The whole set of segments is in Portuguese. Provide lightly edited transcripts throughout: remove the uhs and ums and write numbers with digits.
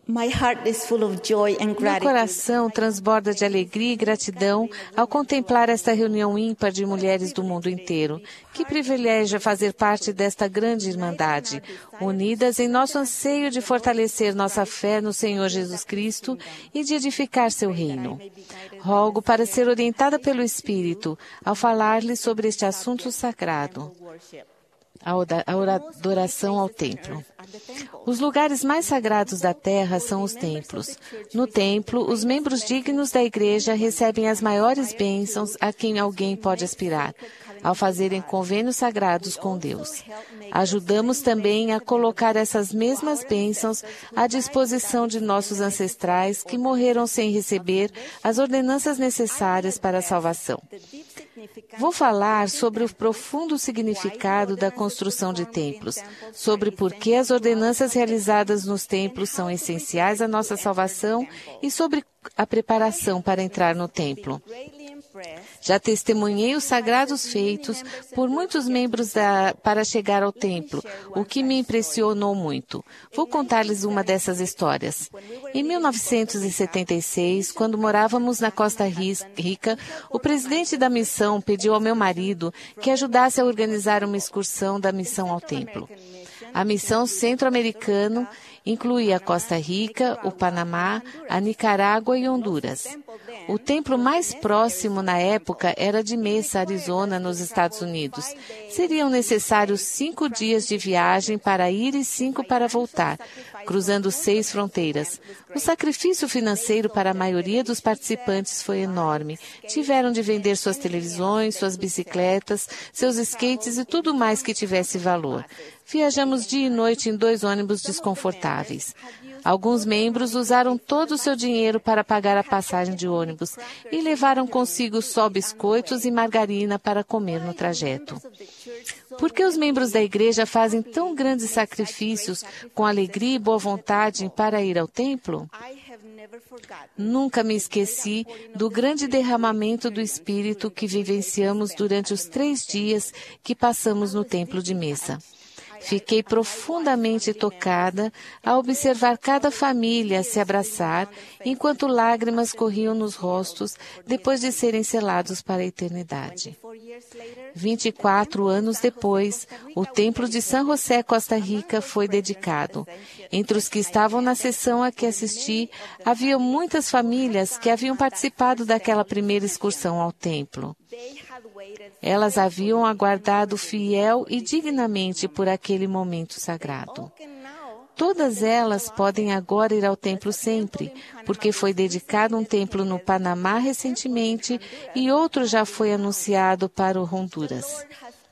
My heart is full of joy and Meu gratitude. coração transborda de alegria e gratidão ao contemplar esta reunião ímpar de mulheres do mundo inteiro. Que privilégio fazer parte desta grande irmandade, unidas em nosso anseio de fortalecer nossa fé no Senhor Jesus Cristo e de edificar seu reino. Rogo para ser orientada pelo Espírito ao falar-lhe sobre este assunto sagrado. A adoração ao templo. Os lugares mais sagrados da terra são os templos. No templo, os membros dignos da igreja recebem as maiores bênçãos a quem alguém pode aspirar, ao fazerem convênios sagrados com Deus. Ajudamos também a colocar essas mesmas bênçãos à disposição de nossos ancestrais que morreram sem receber as ordenanças necessárias para a salvação. Vou falar sobre o profundo significado da construção de templos, sobre por que as ordenanças realizadas nos templos são essenciais à nossa salvação e sobre a preparação para entrar no templo. Já testemunhei os sagrados feitos por muitos membros para chegar ao templo, o que me impressionou muito. Vou contar-lhes uma dessas histórias. Em 1976, quando morávamos na Costa Rica, o presidente da missão pediu ao meu marido que ajudasse a organizar uma excursão da missão ao templo. A missão centro-americana incluía a Costa Rica, o Panamá, a Nicarágua e Honduras. O templo mais próximo na época era de Mesa, Arizona, nos Estados Unidos. Seriam necessários 5 dias de viagem para ir e 5 para voltar, cruzando 6 fronteiras. O sacrifício financeiro para a maioria dos participantes foi enorme. Tiveram de vender suas televisões, suas bicicletas, seus skates e tudo mais que tivesse valor. Viajamos dia e noite em 2 ônibus desconfortáveis. Alguns membros usaram todo o seu dinheiro para pagar a passagem de ônibus e levaram consigo só biscoitos e margarina para comer no trajeto. Por que os membros da igreja fazem tão grandes sacrifícios com alegria e boa vontade para ir ao templo? Nunca me esqueci do grande derramamento do Espírito que vivenciamos durante os 3 dias que passamos no templo de Mesa. Fiquei profundamente tocada ao observar cada família se abraçar, enquanto lágrimas corriam nos rostos depois de serem selados para a eternidade. 24 anos depois, o templo de San José, Costa Rica, foi dedicado. Entre os que estavam na sessão a que assisti, havia muitas famílias que haviam participado daquela primeira excursão ao templo. Elas haviam aguardado fiel e dignamente por aquele momento sagrado. Todas elas podem agora ir ao templo sempre, porque foi dedicado um templo no Panamá recentemente e outro já foi anunciado para o Honduras.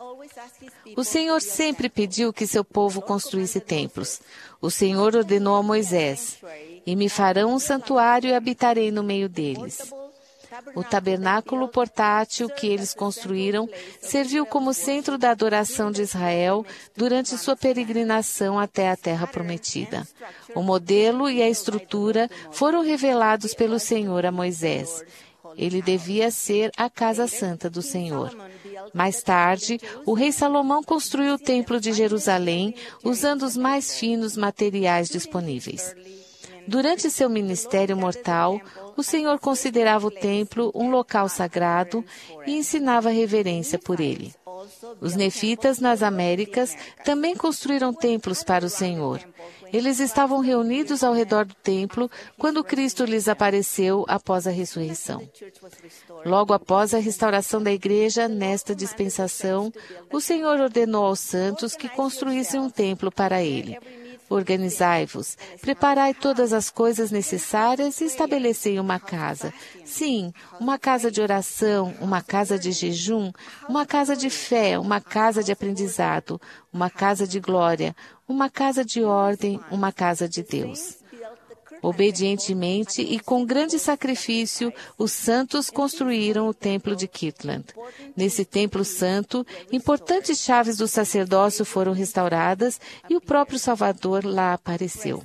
O Senhor sempre pediu que seu povo construísse templos. O Senhor ordenou a Moisés: "E me farão um santuário e habitarei no meio deles." O tabernáculo portátil que eles construíram serviu como centro da adoração de Israel durante sua peregrinação até a Terra Prometida. O modelo e a estrutura foram revelados pelo Senhor a Moisés. Ele devia ser a casa santa do Senhor. Mais tarde, o rei Salomão construiu o Templo de Jerusalém usando os mais finos materiais disponíveis. Durante seu ministério mortal, o Senhor considerava o templo um local sagrado e ensinava reverência por ele. Os nefitas nas Américas também construíram templos para o Senhor. Eles estavam reunidos ao redor do templo quando Cristo lhes apareceu após a ressurreição. Logo após a restauração da igreja, nesta dispensação, o Senhor ordenou aos santos que construíssem um templo para ele. Organizai-vos, preparai todas as coisas necessárias e estabelecei uma casa. Sim, uma casa de oração, uma casa de jejum, uma casa de fé, uma casa de aprendizado, uma casa de glória, uma casa de ordem, uma casa de Deus. Obedientemente e com grande sacrifício, os santos construíram o templo de Kirtland. Nesse templo santo, importantes chaves do sacerdócio foram restauradas e o próprio Salvador lá apareceu.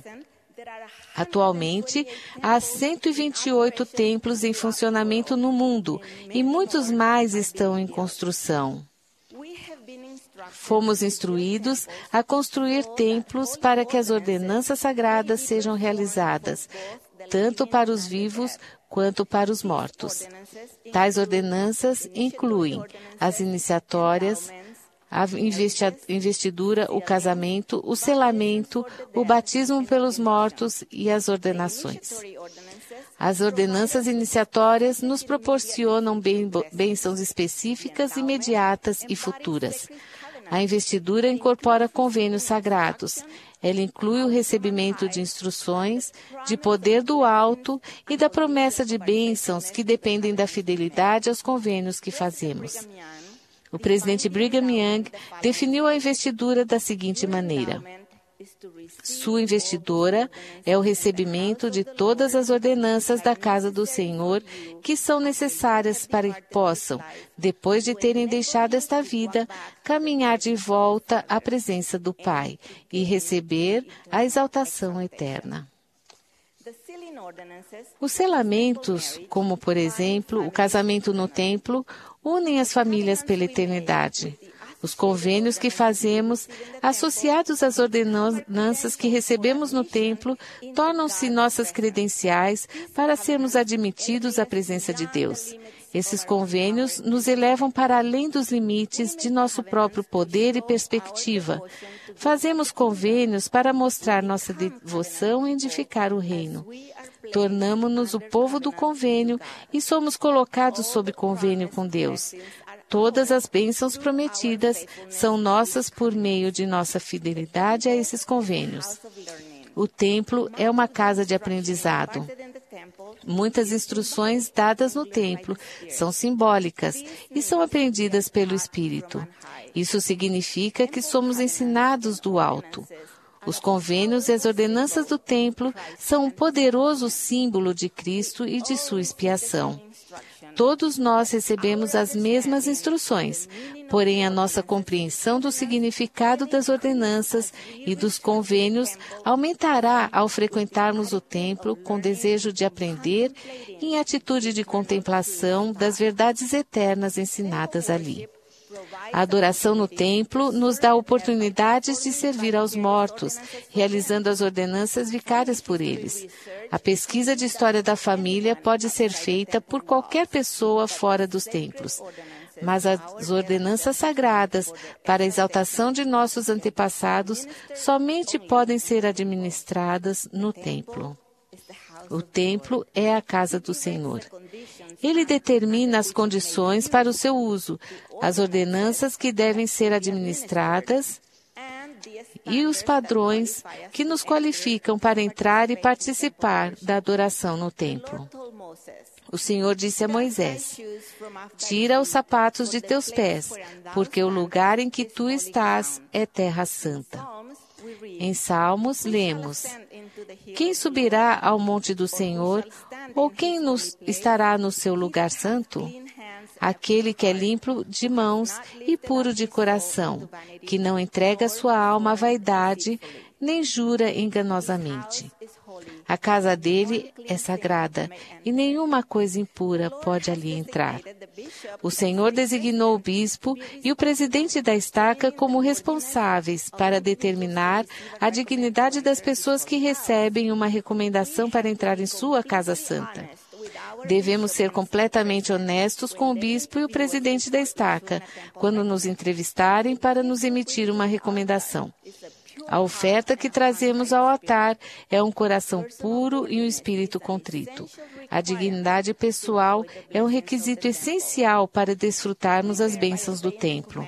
Atualmente, há 128 templos em funcionamento no mundo e muitos mais estão em construção. Fomos instruídos a construir templos para que as ordenanças sagradas sejam realizadas, tanto para os vivos quanto para os mortos. Tais ordenanças incluem as iniciatórias, a investidura, o casamento, o selamento, o batismo pelos mortos e as ordenações. As ordenanças iniciatórias nos proporcionam bênçãos específicas, imediatas e futuras. A investidura incorpora convênios sagrados. Ela inclui o recebimento de instruções, de poder do alto e da promessa de bênçãos que dependem da fidelidade aos convênios que fazemos. O presidente Brigham Young definiu a investidura da seguinte maneira: sua investidura é o recebimento de todas as ordenanças da casa do Senhor que são necessárias para que possam, depois de terem deixado esta vida, caminhar de volta à presença do Pai e receber a exaltação eterna. Os selamentos, como por exemplo o casamento no templo, unem as famílias pela eternidade. Os convênios que fazemos, associados às ordenanças que recebemos no templo, tornam-se nossas credenciais para sermos admitidos à presença de Deus. Esses convênios nos elevam para além dos limites de nosso próprio poder e perspectiva. Fazemos convênios para mostrar nossa devoção e edificar o reino. Tornamo-nos o povo do convênio e somos colocados sob convênio com Deus. Todas as bênçãos prometidas são nossas por meio de nossa fidelidade a esses convênios. O templo é uma casa de aprendizado. Muitas instruções dadas no templo são simbólicas e são aprendidas pelo Espírito. Isso significa que somos ensinados do alto. Os convênios e as ordenanças do templo são um poderoso símbolo de Cristo e de sua expiação. Todos nós recebemos as mesmas instruções, porém a nossa compreensão do significado das ordenanças e dos convênios aumentará ao frequentarmos o templo com desejo de aprender e em atitude de contemplação das verdades eternas ensinadas ali. A adoração no templo nos dá oportunidades de servir aos mortos, realizando as ordenanças vicárias por eles. A pesquisa de história da família pode ser feita por qualquer pessoa fora dos templos, mas as ordenanças sagradas para a exaltação de nossos antepassados somente podem ser administradas no templo. O templo é a casa do Senhor. Ele determina as condições para o seu uso, as ordenanças que devem ser administradas e os padrões que nos qualificam para entrar e participar da adoração no templo. O Senhor disse a Moisés: tira os sapatos de teus pés, porque o lugar em que tu estás é terra santa. Em Salmos, lemos: quem subirá ao monte do Senhor, ou quem estará no seu lugar santo? Aquele que é limpo de mãos e puro de coração, que não entrega sua alma à vaidade, nem jura enganosamente. A casa dele é sagrada, e nenhuma coisa impura pode ali entrar. O Senhor designou o bispo e o presidente da estaca como responsáveis para determinar a dignidade das pessoas que recebem uma recomendação para entrar em sua casa santa. Devemos ser completamente honestos com o bispo e o presidente da estaca quando nos entrevistarem para nos emitir uma recomendação. A oferta que trazemos ao altar é um coração puro e um espírito contrito. A dignidade pessoal é um requisito essencial para desfrutarmos as bênçãos do templo.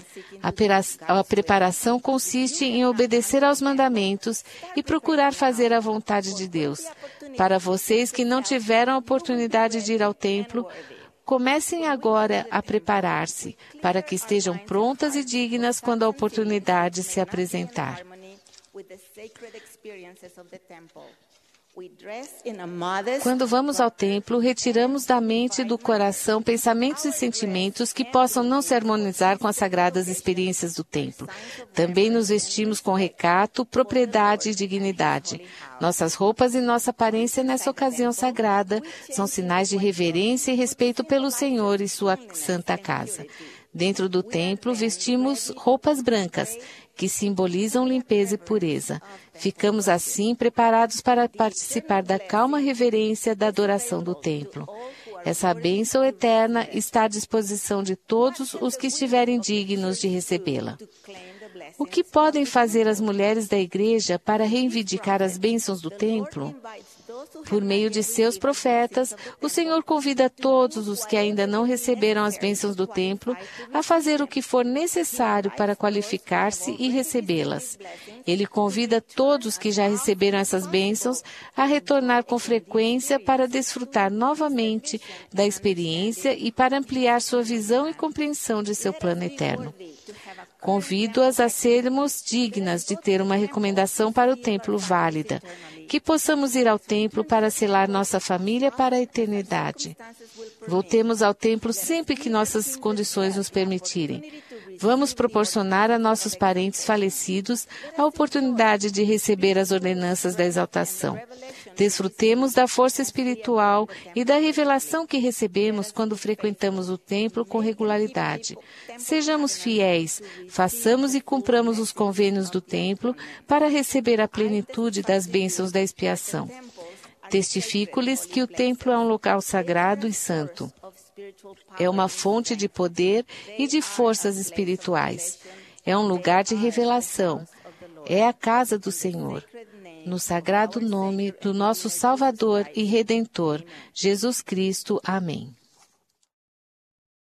A preparação consiste em obedecer aos mandamentos e procurar fazer a vontade de Deus. Para vocês que não tiveram a oportunidade de ir ao templo, comecem agora a preparar-se, para que estejam prontas e dignas quando a oportunidade se apresentar. Quando vamos ao templo, retiramos da mente e do coração pensamentos e sentimentos que possam não se harmonizar com as sagradas experiências do templo. Também nos vestimos com recato, propriedade e dignidade. Nossas roupas e nossa aparência nessa ocasião sagrada são sinais de reverência e respeito pelo Senhor e sua santa casa. Dentro do templo, vestimos roupas brancas, que simbolizam limpeza e pureza. Ficamos assim preparados para participar da calma reverência da adoração do templo. Essa bênção eterna está à disposição de todos os que estiverem dignos de recebê-la. O que podem fazer as mulheres da igreja para reivindicar as bênçãos do templo? Por meio de seus profetas, o Senhor convida todos os que ainda não receberam as bênçãos do templo a fazer o que for necessário para qualificar-se e recebê-las. Ele convida todos que já receberam essas bênçãos a retornar com frequência para desfrutar novamente da experiência e para ampliar sua visão e compreensão de seu plano eterno. Convido-as a sermos dignas de ter uma recomendação para o templo válida, que possamos ir ao templo para selar nossa família para a eternidade. Voltemos ao templo sempre que nossas condições nos permitirem. Vamos proporcionar a nossos parentes falecidos a oportunidade de receber as ordenanças da exaltação. Desfrutemos da força espiritual e da revelação que recebemos quando frequentamos o templo com regularidade. Sejamos fiéis, façamos e cumpramos os convênios do templo para receber a plenitude das bênçãos da expiação. Testifico-lhes que o templo é um local sagrado e santo. É uma fonte de poder e de forças espirituais. É um lugar de revelação. É a casa do Senhor. No sagrado nome do nosso Salvador e Redentor, Jesus Cristo. Amém.